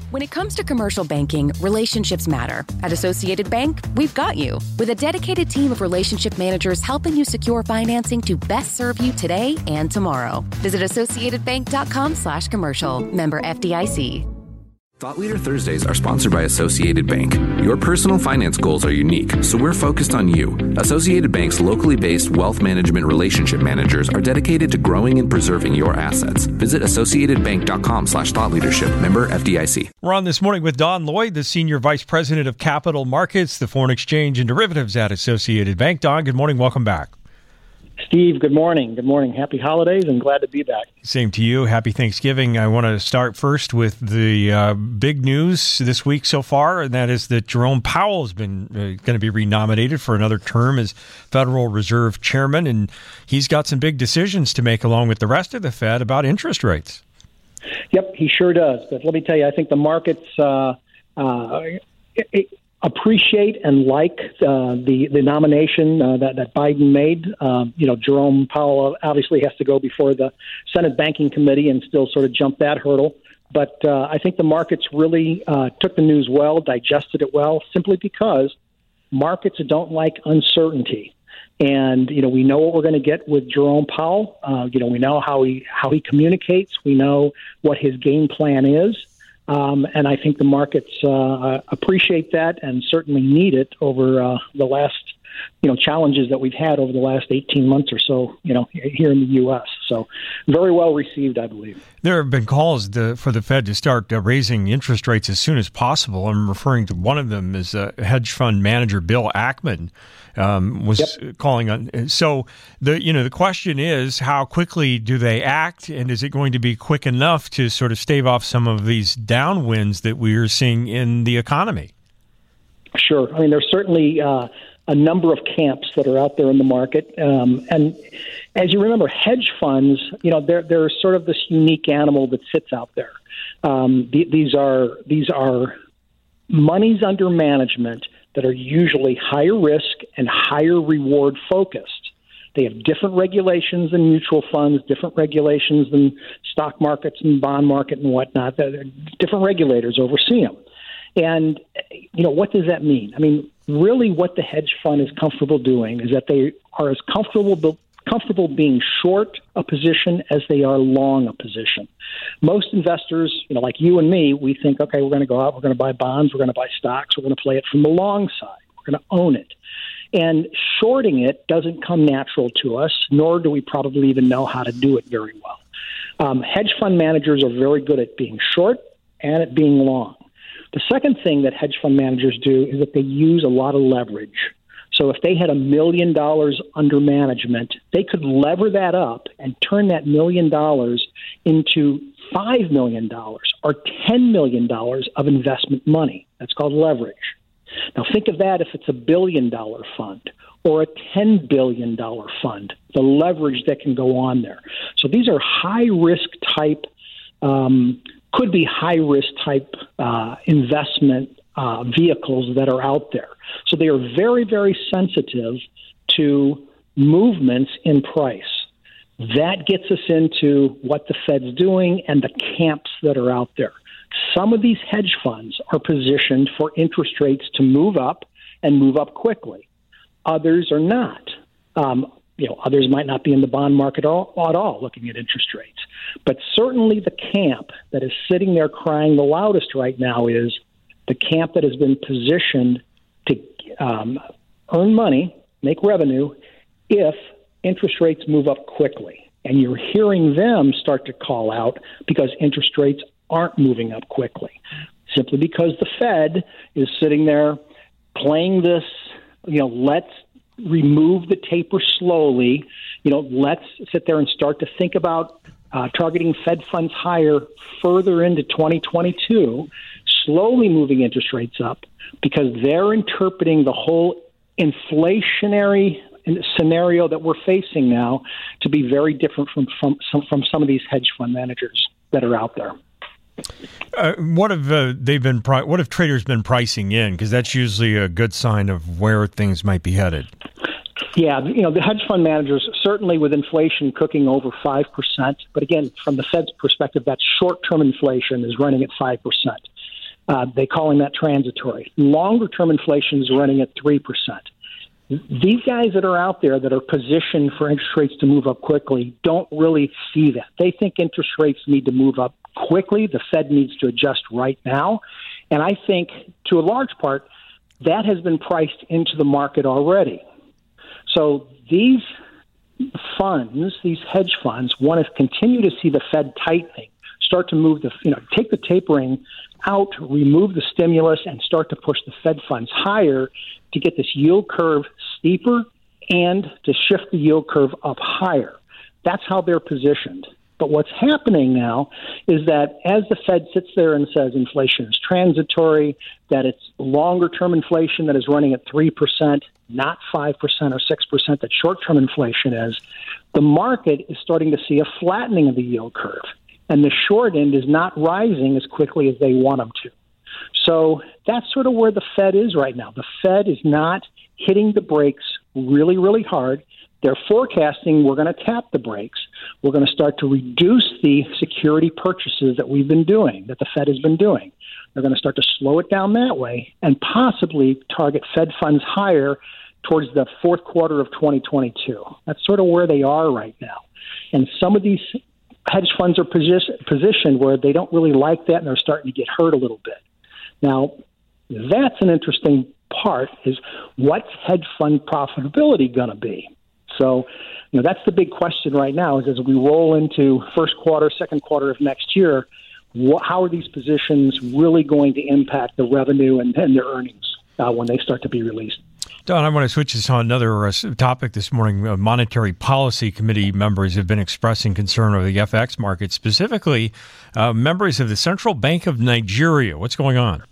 When it comes to commercial banking, relationships matter. At Associated Bank, we've got you. With a dedicated team of relationship managers helping you secure financing to best serve you today and tomorrow. Visit AssociatedBank.com/commercial. Member FDIC. Thought Leader Thursdays are sponsored by Associated Bank. Your personal finance goals are unique, so we're focused on you. Associated Bank's locally based wealth management relationship managers are dedicated to growing and preserving your assets. Visit AssociatedBank.com/thoughtleadership. Member FDIC. We're on this morning with Don Lloyd, the Senior Vice President of Capital Markets, the Foreign Exchange and Derivatives at Associated Bank. Don, good morning. Welcome back. Steve, good morning. Good morning. Happy holidays and glad to be back. Same to you. Happy Thanksgiving. I want to start first with the big news this week so far, and that is that Jerome Powell has been going to be renominated for another term as Federal Reserve Chairman, and he's got some big decisions to make along with the rest of the Fed about interest rates. Yep, he sure does. But let me tell you, I think the markets appreciate and like the nomination that Biden made. Jerome Powell obviously has to go before the Senate Banking Committee and still sort of jump that hurdle. But I think the markets really took the news well, digested it well, simply because markets don't like uncertainty. And, we know what we're going to get with Jerome Powell. We know how he communicates. We know what his game plan is. And I think the markets appreciate that and certainly need it over the last, challenges that we've had over the last 18 months or so, here in the U.S. So very well received, I believe. There have been calls for the Fed to start raising interest rates as soon as possible. I'm referring to one of them as hedge fund manager Bill Ackman was calling on. So the question is, how quickly do they act, and is it going to be quick enough to sort of stave off some of these downwinds that we are seeing in the economy? Sure. I mean, there's certainly a number of camps that are out there in the market. And as you remember, hedge funds, they're sort of this unique animal that sits out there. These are monies under management that are usually higher risk and higher reward focused. They have different regulations than mutual funds, different regulations than stock markets and bond market and whatnot. Different regulators oversee them. And, what does that mean? I mean, really what the hedge fund is comfortable doing is that they are as comfortable being short a position as they are long a position. Most investors, like you and me, we think, okay, we're going to go out, we're going to buy bonds, we're going to buy stocks, we're going to play it from the long side, we're going to own it. And shorting it doesn't come natural to us, nor do we probably even know how to do it very well. Hedge fund managers are very good at being short and at being long. The second thing that hedge fund managers do is that they use a lot of leverage. So if they had $1 million under management, they could lever that up and turn that $1 million into $5 million or $10 million of investment money. That's called leverage. Now think of that if it's $1 billion fund or a $10 billion fund, the leverage that can go on there. So these are high-risk type could be high-risk type investment vehicles that are out there. So they are very, very sensitive to movements in price. That gets us into what the Fed's doing and the camps that are out there. Some of these hedge funds are positioned for interest rates to move up and move up quickly. Others are not. Others might not be in the bond market at all looking at interest rates. But certainly the camp that is sitting there crying the loudest right now is the camp that has been positioned to earn money, make revenue, if interest rates move up quickly. And you're hearing them start to call out because interest rates aren't moving up quickly, simply because the Fed is sitting there playing this, let's remove the taper slowly. Let's sit there and start to think about targeting Fed funds higher further into 2022, slowly moving interest rates up because they're interpreting the whole inflationary scenario that we're facing now to be very different from some of these hedge fund managers that are out there. What have traders been pricing in? Because that's usually a good sign of where things might be headed. Yeah, the hedge fund managers, certainly with inflation cooking over 5%. But again, from the Fed's perspective, that short-term inflation is running at 5%. They're calling that transitory. Longer-term inflation is running at 3%. These guys that are out there that are positioned for interest rates to move up quickly don't really see that. They think interest rates need to move up quickly. The Fed needs to adjust right now. And I think, to a large part, that has been priced into the market already. So these funds, these hedge funds, want to continue to see the Fed tightening, start to move take the tapering out, remove the stimulus, and start to push the Fed funds higher to get this yield curve steeper and to shift the yield curve up higher. That's how they're positioned. But what's happening now is that as the Fed sits there and says inflation is transitory, that it's longer-term inflation that is running at 3%, not 5% or 6% that short-term inflation is, the market is starting to see a flattening of the yield curve. And the short end is not rising as quickly as they want them to. So that's sort of where the Fed is right now. The Fed is not hitting the brakes really, really hard. They're forecasting we're going to tap the brakes. We're going to start to reduce the security purchases that we've been doing, that the Fed has been doing. They're going to start to slow it down that way and possibly target Fed funds higher towards the fourth quarter of 2022. That's sort of where they are right now. And some of these hedge funds are positioned where they don't really like that, and they're starting to get hurt a little bit. Now, that's an interesting part, is what's hedge fund profitability going to be? So, that's the big question right now, is as we roll into first quarter, second quarter of next year, how are these positions really going to impact the revenue and their earnings when they start to be released? Don, I want to switch this on another topic this morning. Monetary Policy Committee members have been expressing concern over the FX market, specifically members of the Central Bank of Nigeria. What's going on?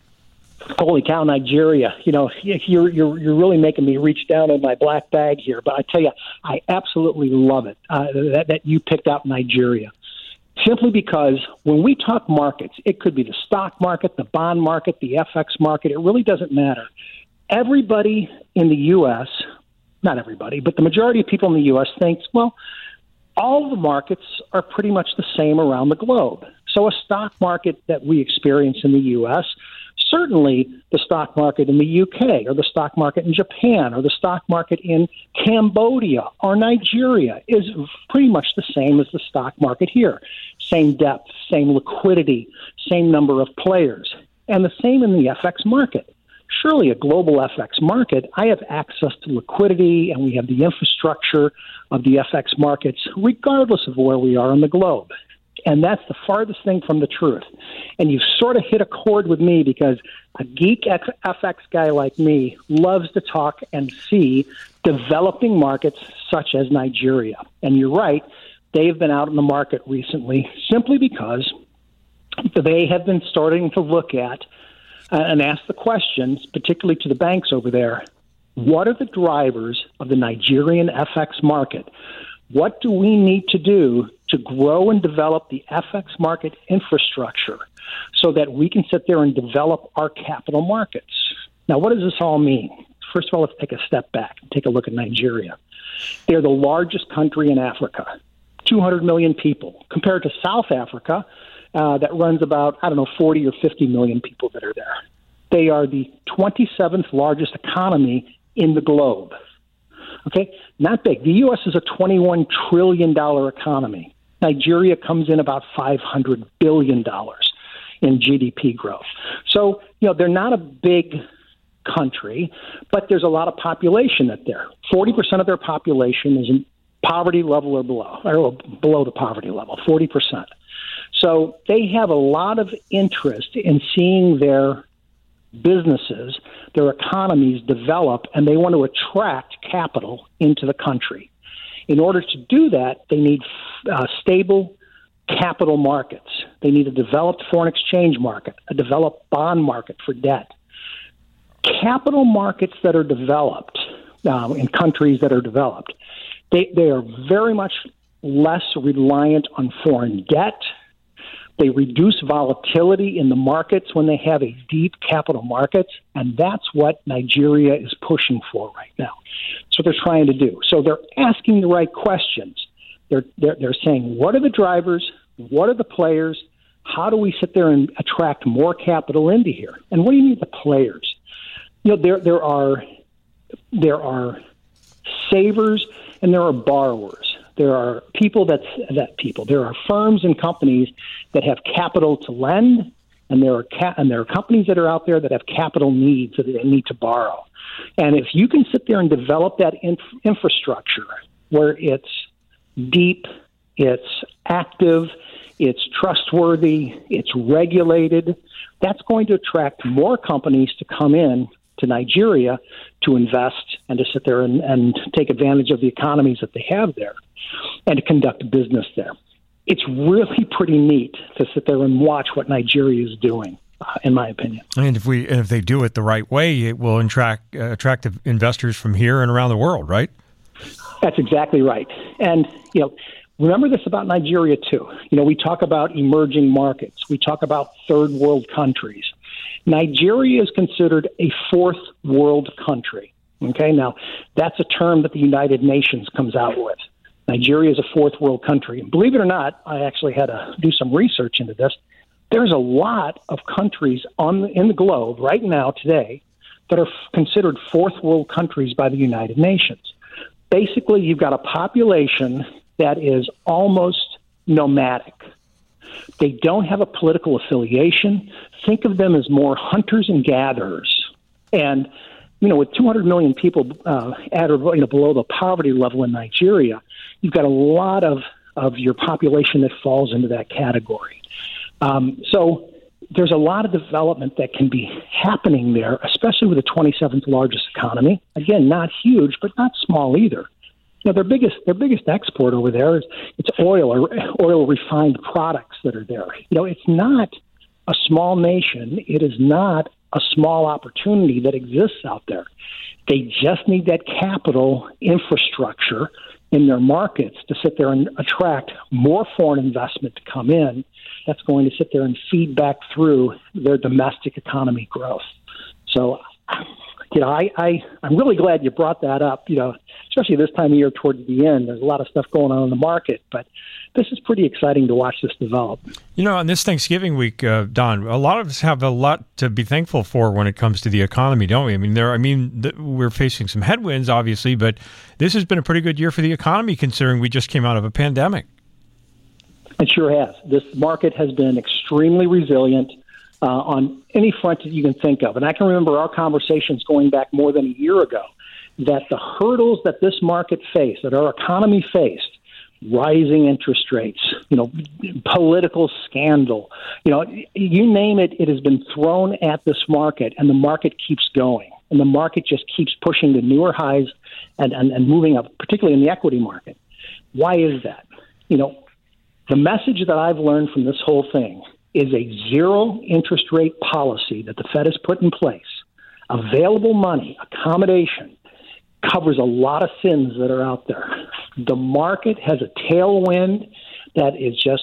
Holy cow, Nigeria. You're really making me reach down in my black bag here. But I tell you, I absolutely love it that you picked out Nigeria. Simply because when we talk markets, it could be the stock market, the bond market, the FX market. It really doesn't matter. Everybody in the U.S., not everybody, but the majority of people in the U.S. thinks, well, all the markets are pretty much the same around the globe. So a stock market that we experience in the U.S., certainly the stock market in the U.K. or the stock market in Japan or the stock market in Cambodia or Nigeria is pretty much the same as the stock market here. Same depth, same liquidity, same number of players, and the same in the FX market. Surely a global FX market, I have access to liquidity and we have the infrastructure of the FX markets regardless of where we are on the globe. And that's the farthest thing from the truth. And you've sort of hit a chord with me because a geek FX guy like me loves to talk and see developing markets such as Nigeria. And you're right, they've been out in the market recently simply because they have been starting to look at and ask the questions, particularly to the banks over there, what are the drivers of the Nigerian FX market? What do we need to do to grow and develop the FX market infrastructure so that we can sit there and develop our capital markets? Now, what does this all mean? First of all, let's take a step back and take a look at Nigeria. They're the largest country in Africa, 200 million people, compared to South Africa, that runs about, 40 or 50 million people that are there. They are the 27th largest economy in the globe. Okay, not big. The U.S. is a $21 trillion economy. Nigeria comes in about $500 billion in GDP growth. So, they're not a big country, but there's a lot of population that's there. 40% of their population is in poverty level or below the poverty level, 40%. So they have a lot of interest in seeing their businesses, their economies develop, and they want to attract capital into the country. In order to do that, they need stable capital markets. They need a developed foreign exchange market, a developed bond market for debt. Capital markets that are developed in countries that are developed, they are very much less reliant on foreign debt. They reduce volatility in the markets when they have a deep capital markets, and that's what Nigeria is pushing for right now. That's what they're trying to do. So they're asking the right questions. They're saying, what are the drivers? What are the players? how do we sit there and attract more capital into here? And what do you need? The players. There are savers and there are borrowers. There are there are firms and companies that have capital to lend, and there are companies that are out there that have capital needs that they need to borrow. And if you can sit there and develop that infrastructure where it's deep, it's active, it's trustworthy, it's regulated, that's going to attract more companies to come in to Nigeria to invest and to sit there and take advantage of the economies that they have there and to conduct business there. It's really pretty neat to sit there and watch what Nigeria is doing, in my opinion. And if they do it the right way, it will attract investors from here and around the world, right? That's exactly right. And, remember this about Nigeria, too. We talk about emerging markets. We talk about third world countries. Nigeria is considered a fourth world country. Okay, now that's a term that the United Nations comes out with. Nigeria is a fourth world country. And believe it or not, I actually had to do some research into this. There's a lot of countries in the globe right now today that are considered fourth world countries by the United Nations. Basically, you've got a population that is almost nomadic. They don't have a political affiliation. Think of them as more hunters and gatherers. And, with 200 million people below the poverty level in Nigeria, you've got a lot of your population that falls into that category. So there's a lot of development that can be happening there, especially with the 27th largest economy. Again, not huge, but not small either. Their biggest export over there is it's oil or oil refined products that are there. It's not a small nation. It is not a small opportunity that exists out there. They just need that capital infrastructure in their markets to sit there and attract more foreign investment to come in. That's going to sit there and feed back through their domestic economy growth. So, I'm really glad you brought that up, especially this time of year towards the end. There's a lot of stuff going on in the market, but this is pretty exciting to watch this develop. On this Thanksgiving week, Don, a lot of us have a lot to be thankful for when it comes to the economy, don't we? We're facing some headwinds, obviously, but this has been a pretty good year for the economy, considering we just came out of a pandemic. It sure has. This market has been extremely resilient on any front that you can think of. And I can remember our conversations going back more than a year ago, that the hurdles that this market faced, that our economy faced, rising interest rates, political scandal, you name it, it has been thrown at this market, and the market keeps going. And the market just keeps pushing to newer highs and moving up, particularly in the equity market. Why is that? The message that I've learned from this whole thing is a zero interest rate policy that the Fed has put in place. Available money, accommodation, covers a lot of sins that are out there. The market has a tailwind that is just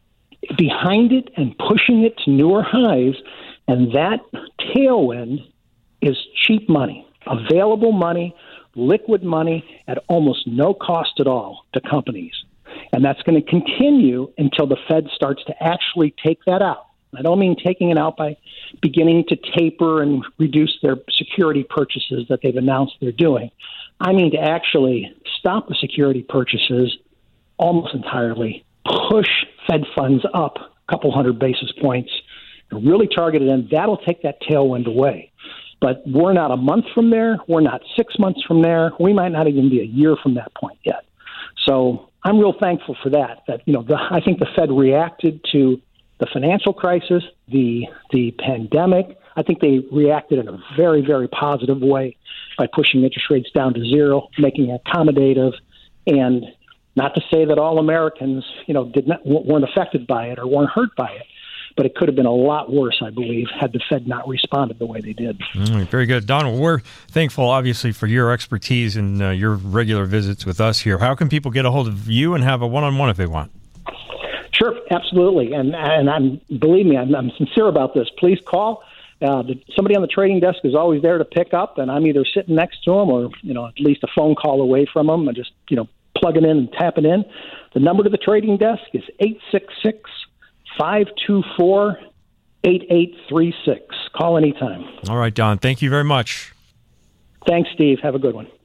behind it and pushing it to newer highs, and that tailwind is cheap money, available money, liquid money at almost no cost at all to companies. And that's going to continue until the Fed starts to actually take that out. I don't mean taking it out by beginning to taper and reduce their security purchases that they've announced they're doing. I mean to actually stop the security purchases almost entirely, push Fed funds up a couple hundred basis points, and really target it, and that'll take that tailwind away. But we're not a month from there. We're not 6 months from there. We might not even be a year from that point yet. So I'm real thankful for that. I think the Fed reacted to the financial crisis, the pandemic. I think they reacted in a very, very positive way by pushing interest rates down to zero, making it accommodative, and not to say that all Americans, weren't affected by it or weren't hurt by it, but it could have been a lot worse, I believe, had the Fed not responded the way they did. Very good. Don, we're thankful, obviously, for your expertise and your regular visits with us here. How can people get a hold of you and have a one-on-one if they want? Sure, absolutely. And believe me, I'm sincere about this. Please call. Somebody on the trading desk is always there to pick up, and I'm either sitting next to them or, at least a phone call away from them and just, plugging in and tapping in. The number to the trading desk is 524-8836. Call anytime. All right, Don. Thank you very much. Thanks, Steve. Have a good one.